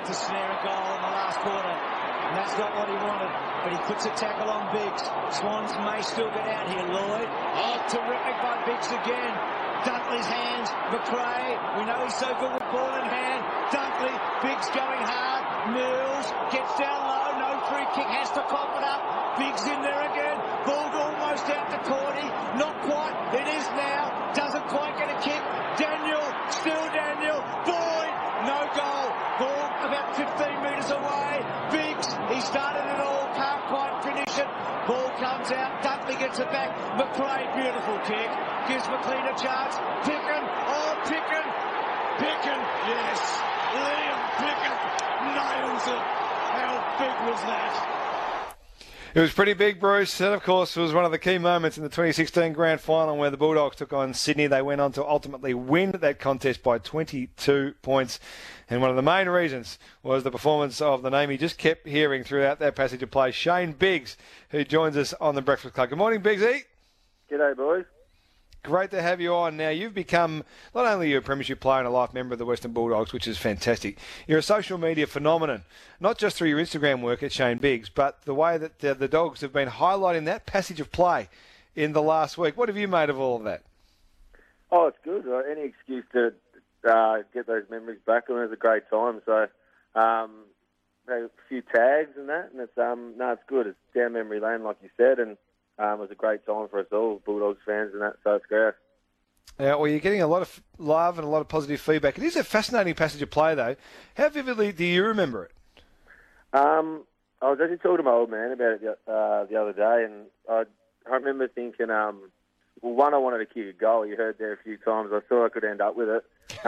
to snare a goal in the last quarter. And that's not what he wanted. But he puts a tackle on Biggs. Swans may still get out here, Lloyd. Oh, terrific by Biggs again. Dunkley's hands, McRae. We know he's so good with ball in hand. Dunkley, Biggs going hard. Mills gets down low. No free kick, has to cough it up. Biggs in there again. Ball almost out to Cordy. Not quite. It is now. Doesn't quite get a kick. Daniel, still Daniel. Boyd, no goal. Ball about 15 metres away. Biggs, he started it all. Can't quite finish it. Ball comes out. Dunkley gets it back. McRae, beautiful kick. Gives McLean a chance. Picken. Oh, Picken. Picken. Yes. Liam Picken nails it. How big was that? It was pretty big, Bruce. And, of course, it was one of the key moments in the 2016 Grand Final where the Bulldogs took on Sydney. They went on to ultimately win that contest by 22 points. And one of the main reasons was the performance of the name he just kept hearing throughout that passage of play, Shane Biggs, who joins us on the Breakfast Club. Good morning, Biggsy. G'day, boys. Great to have you on. Now, you've become not only a premiership player and a life member of the Western Bulldogs, which is fantastic, you're a social media phenomenon, not just through your Instagram work at Shane Biggs, but the way that the Dogs have been highlighting that passage of play in the last week. What have you made of all of that? Oh, it's good. Any excuse to get those memories back, and it was a great time. So, a few tags and that, and it's good. It's down memory lane, like you said, and it was a great time for us all, Bulldogs fans and that, so it's great. Yeah, well, you're getting a lot of love and a lot of positive feedback. It is a fascinating passage of play, though. How vividly do you remember it? I was actually talking to my old man about it the other day, and I remember thinking, well, one, I wanted to kick a goal. You heard there a few times. I thought I could end up with it.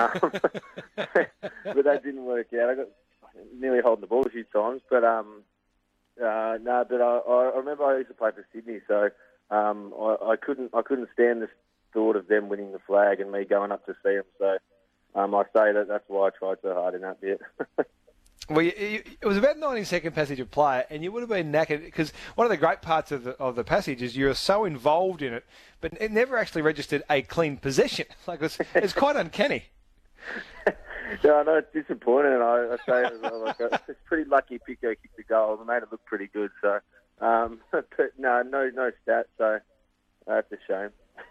But that didn't work out. I got nearly holding the ball a few times, but but I remember I used to play for Sydney, so I couldn't stand the thought of them winning the flag and me going up to see them. So I say that's why I tried so hard in that bit. Well, it was about a 90-second passage of play, and you would have been knackered because one of the great parts of the passage is you're so involved in it, but it never actually registered a clean possession. Like it's quite uncanny. Yeah, I know it's disappointing, and I say it's pretty lucky Pico kicked the goal. It made it look pretty good. So, but no stats. So that's a shame.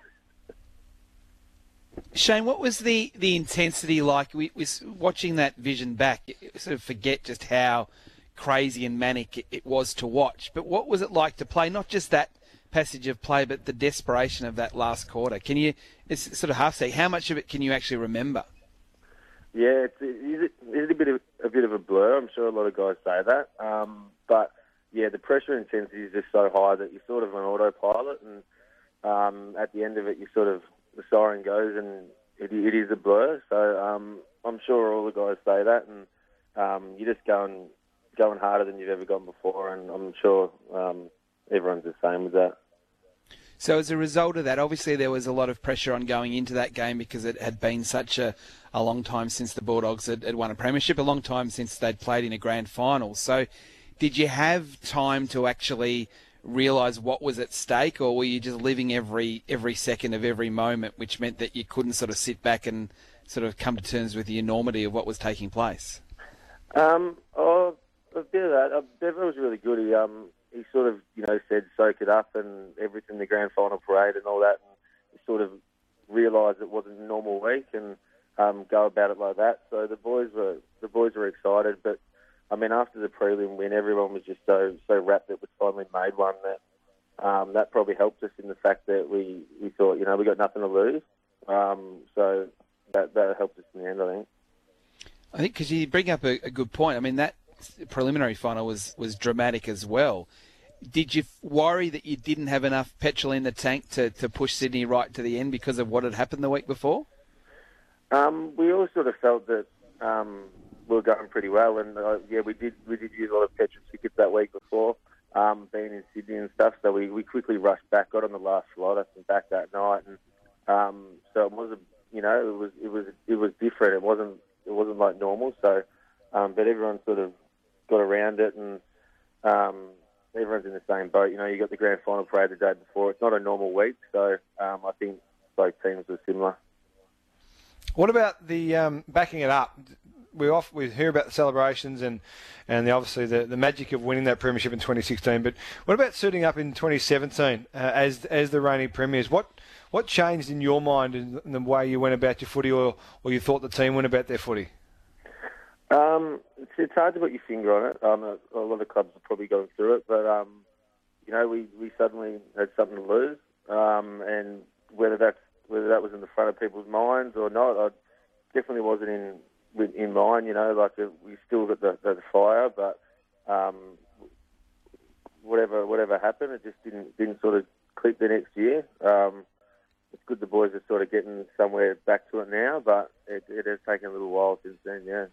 Shane, what was the intensity like? We watching that vision back. You sort of forget just how crazy and manic it was to watch. But what was it like to play? Not just that passage of play, but the desperation of that last quarter. It's sort of half say, how much of it can you actually remember? Yeah, it's a bit of a blur. I'm sure a lot of guys say that. But yeah, the pressure intensity is just so high that you're sort of on autopilot, and at the end of it, the siren goes, and it is a blur. So I'm sure all the guys say that, and you're just going harder than you've ever gone before, and I'm sure everyone's the same with that. So as a result of that, obviously there was a lot of pressure on going into that game because it had been such a long time since the Bulldogs had won a premiership, a long time since they'd played in a grand final. So did you have time to actually realise what was at stake, or were you just living every second of every moment, which meant that you couldn't sort of sit back and sort of come to terms with the enormity of what was taking place? A bit of that. Bevo was really good. He sort of, said soak it up and everything, the grand final parade and all that, and he sort of realised it wasn't a normal week and go about it like that. So the boys were excited, but I mean, after the prelim win, everyone was just so rapt that we finally made one that probably helped us in the fact that we thought, we got nothing to lose. So that helped us in the end, I think. I think because you bring up a good point. I mean, that preliminary final was dramatic as well. Did you worry that you didn't have enough petrol in the tank to push Sydney right to the end because of what had happened the week before? We all sort of felt that we were going pretty well, and we did use a lot of petrol tickets that week before, being in Sydney and stuff. So we quickly rushed back, got on the last flight up and back that night, and so it was it was different. It wasn't like normal. So, but everyone sort of got around it, and everyone's in the same boat. You got the grand final parade the day before. It's not a normal week, so I think both teams were similar. What about the backing it up? we hear about the celebrations and obviously the magic of winning that premiership in 2016. But what about suiting up in 2017 as the reigning premiers? What changed in your mind in the way you went about your footy, or you thought the team went about their footy? It's hard to put your finger on it. A lot of clubs are probably going through it, but we suddenly had something to lose, and whether that was in the front of people's minds or not, I definitely wasn't in mind. We still got the fire, but whatever happened, it just didn't sort of click the next year. It's good the boys are sort of getting somewhere back to it now, but it has taken a little while since then. Yeah.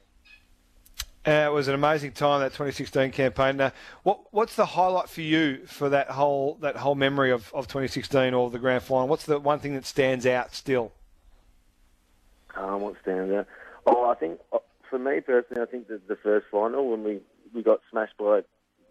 It was an amazing time, that 2016 campaign. Now, what's the highlight for you for that whole memory of 2016 or the grand final? What's the one thing that stands out still? What stands out? Oh, I think for me personally, I think that the first final when we got smashed by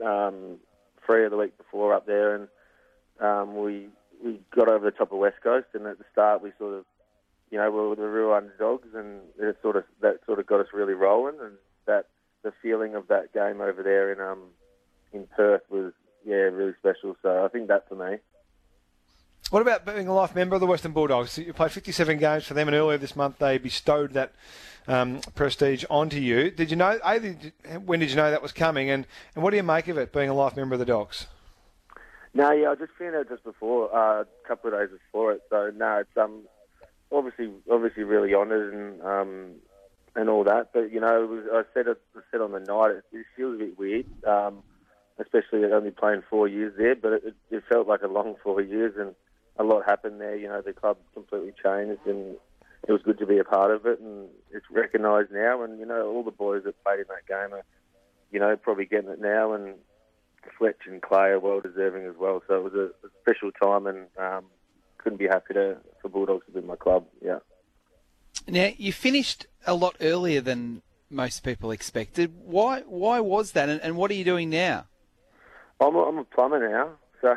Freo the week before up there, and we got over the top of West Coast, and at the start we sort of, we were the real underdogs, and that sort of got us really rolling, and that. The feeling of that game over there in Perth was really special. So I think that for me. What about being a life member of the Western Bulldogs? You played 57 games for them, and earlier this month they bestowed that prestige onto you. Did you know? When did you know that was coming? And what do you make of it, being a life member of the Dogs? No, I just found out just before, a couple of days before it. So no, it's obviously really honoured and all that, but I said on the night, it feels a bit weird, especially only playing 4 years there. But it felt like a long 4 years, and a lot happened there. The club completely changed, and it was good to be a part of it. And it's recognised now, and all the boys that played in that game are, probably getting it now. And Fletch and Clay are well deserving as well. So it was a special time, and couldn't be happier for Bulldogs to be my club. Yeah. Now, you finished a lot earlier than most people expected. Why was that, and what are you doing now? I'm a plumber now, so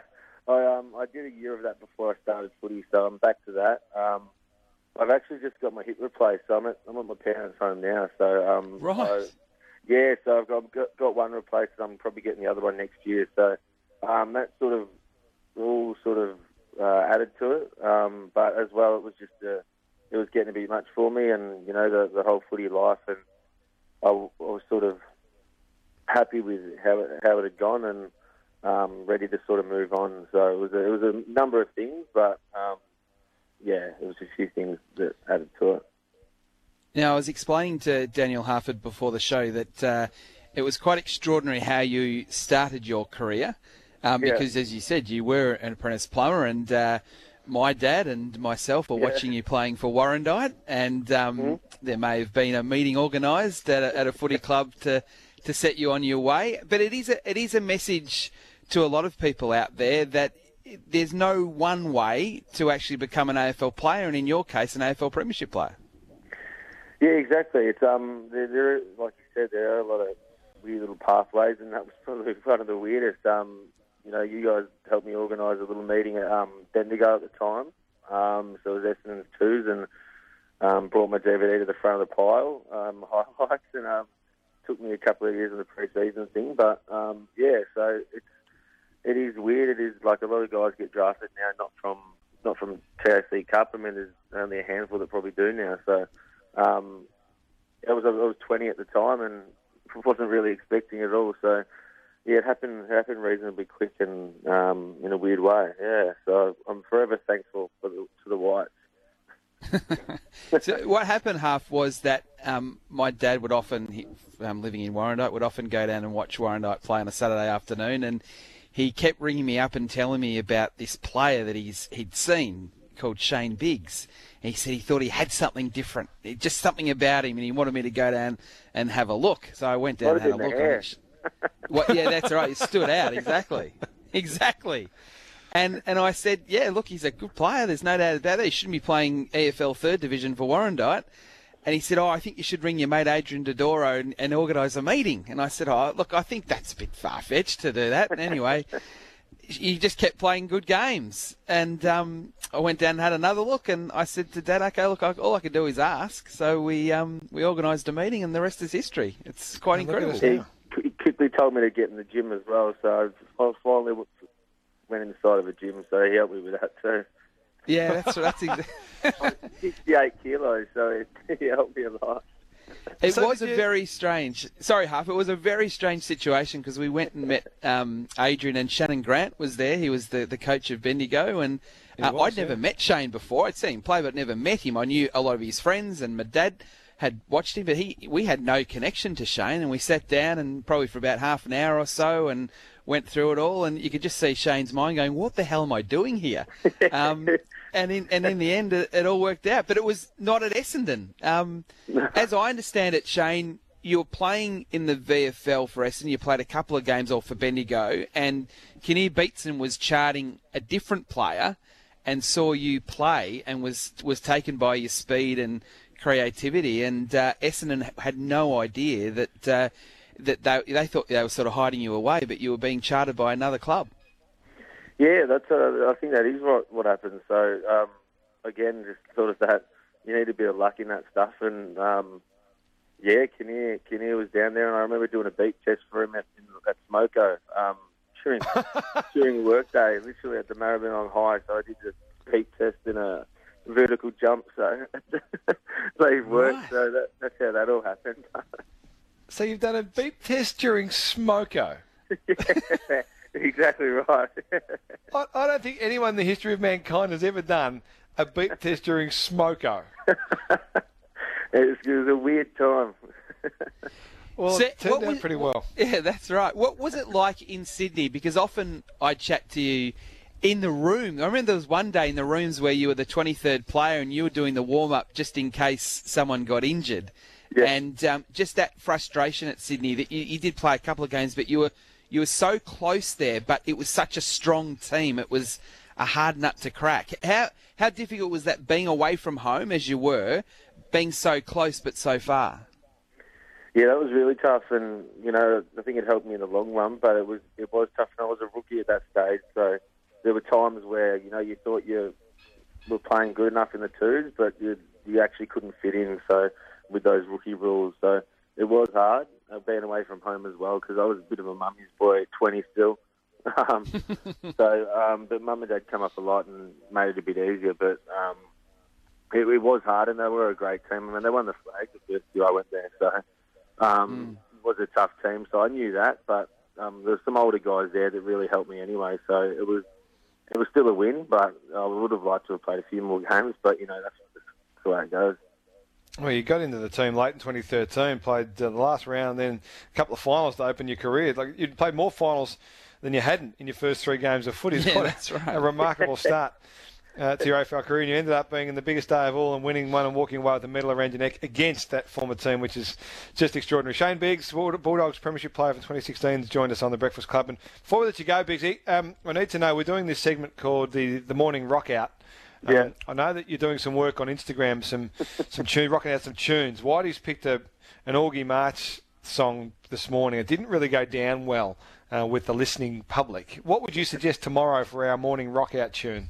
I did a year of that before I started footy, so I'm back to that. I've actually just got my hip replaced, so I'm at my parents' home now. So right. So I've got one replaced, and I'm probably getting the other one next year. So that sort of all added to it, but as well, it was just it was getting to be much for me, and the whole footy life, and I was sort of happy with how it had gone, and ready to sort of move on. So it was a number of things, but it was a few things that added to it. Now, I was explaining to Daniel Harford before the show that it was quite extraordinary how you started your career, because as you said, you were an apprentice plumber, and my dad and myself were watching you playing for Warrandyte, and there may have been a meeting organised at a footy club to set you on your way. But it is a message to a lot of people out there that there's no one way to actually become an AFL player, and in your case, an AFL Premiership player. Yeah, exactly. It's there, like you said, there are a lot of weird little pathways, and that was probably one of the weirdest. You guys helped me organise a little meeting at Bendigo at the time. So it was Essendon's 2s, and brought my DVD to the front of the pile, highlights, and took me a couple of years in the pre-season thing. But so it is weird. It is like a lot of guys get drafted now, not from TAC Cup. I mean, there's only a handful that probably do now. So I was 20 at the time, and wasn't really expecting it at all. So. Yeah, it happened reasonably quick and in a weird way. Yeah, so I'm forever thankful to the Whites. So what happened, Half, was that my dad would often, living in Warrandyte, would often go down and watch Warrandyte play on a Saturday afternoon, and he kept ringing me up and telling me about this player that he'd seen called Shane Biggs. And he said he thought he had something different, just something about him, and he wanted me to go down and have a look. So I went down and had a look. Yeah, that's right. He stood out, exactly. And I said, yeah, look, he's a good player. There's no doubt about that. He shouldn't be playing EFL 3rd Division for Warrandyte. And he said, I think you should ring your mate Adrian Dodoro and organise a meeting. And I said, look, I think that's a bit far-fetched to do that. And anyway, you just kept playing good games. And I went down and had another look, and I said to Dad, okay, look, all I can do is ask. So we organised a meeting, and the rest is history. It's quite incredible. He quickly told me to get in the gym as well, so I finally went inside of a gym, so he helped me with that too. Yeah, that's exactly. 68 kilos, so he helped me a lot. It was a very strange. Sorry, Huff. It was a very strange situation because we went and met Adrian, and Shannon Grant was there. He was the coach of Bendigo, and I'd never met Shane before. I'd seen him play, but never met him. I knew a lot of his friends, and my dad had watched him, but we had no connection to Shane. And we sat down and probably for about half an hour or so, and went through it all. And you could just see Shane's mind going, "What the hell am I doing here?" And in the end, it all worked out. But it was not at Essendon. As I understand it, Shane, you were playing in the VFL for Essendon. You played a couple of games all for Bendigo. And Kinnear Beatson was charting a different player and saw you play and was taken by your speed and creativity. And Essendon had no idea that they thought they were sort of hiding you away, but you were being chartered by another club. Yeah, I think that is what happened. So, again, just sort of that, you need a bit of luck in that stuff. And, Kinnear was down there, and I remember doing a beat test for him at Smoko during work day, literally at the Maribyrnong High. So I did the beat test in a vertical jump, so they worked. Right. So that's how that all happened. So you've done a beep test during Smoko? Yeah. Exactly right. I don't think anyone in the history of mankind has ever done a beep test during Smoko. It was a weird time. Well, it turned out pretty well. Yeah, that's right. What was it like in Sydney? Because often I chat to you in the room. I remember there was one day in the rooms where you were the 23rd player and you were doing the warm-up just in case someone got injured. Yeah. And just that frustration at Sydney that you did play a couple of games, but you were so close there, but it was such a strong team. It was a hard nut to crack. How difficult was that being away from home as you were, being so close but so far? Yeah, that was really tough, and I think it helped me in the long run. But it was tough, and I was a rookie at that stage, so there were times where you thought you were playing good enough in the twos, but you actually couldn't fit in. So with those rookie rules, so it was hard. Being away from home as well, because I was a bit of a mummy's boy at 20 still. But Mum and Dad come up a lot and made it a bit easier. But it was hard, and they were a great team. I mean, they won the flag the first year I went there, so it was a tough team. So I knew that, but there were some older guys there that really helped me anyway. So it was still a win, but I would have liked to have played a few more games. But that's the way it goes. Well, you got into the team late in 2013, played the last round, and then a couple of finals to open your career. Like you'd played more finals than you hadn't in your first 3 games of footy. Yeah, that's right. A remarkable start to your AFL career, and you ended up being in the biggest day of all and winning one and walking away with a medal around your neck against that former team, which is just extraordinary. Shane Biggs, Bulldogs Premiership player from 2016, has joined us on the Breakfast Club. And before we let you go, Biggsy, I need to know, we're doing this segment called the Morning Rock Out. Yeah. I know that you're doing some work on Instagram, some rocking out some tunes. Whitey's picked an Augie March song this morning. It didn't really go down well with the listening public. What would you suggest tomorrow for our morning rock out tune?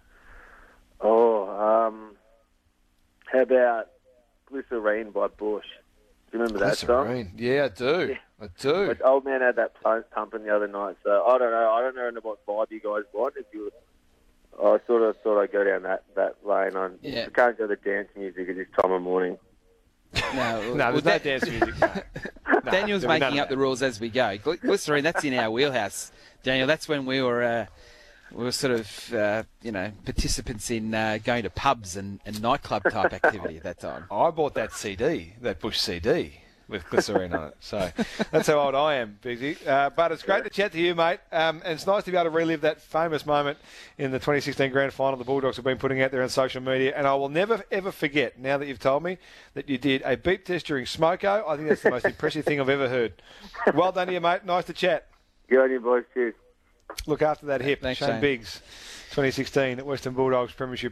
How about Glycerine by Bush? Do you remember that song? Yeah, I do. Yeah. I do. Like, old man had that pumping the other night, so I don't know what vibe you guys want. I sort of thought I'd go down that lane. I can't go to dance music at this time of morning. No, there's no dance music. No. Daniel's making up the rules as we go. Glycerine, that's in our wheelhouse. Daniel, that's when we were sort of, participants in going to pubs and nightclub type activity at that time. I bought that CD, that Bush CD, with Glycerine on it. So that's how old I am, Biggsy. But it's great to chat to you, mate. And it's nice to be able to relive that famous moment in the 2016 Grand Final the Bulldogs have been putting out there on social media. And I will never, ever forget, now that you've told me, that you did a beep test during Smoko. I think that's the most impressive thing I've ever heard. Well done to you, mate. Nice to chat. Good on you, boys. Cheers. Look after that hip. Thanks, Shane Biggs, 2016 at Western Bulldogs Premiership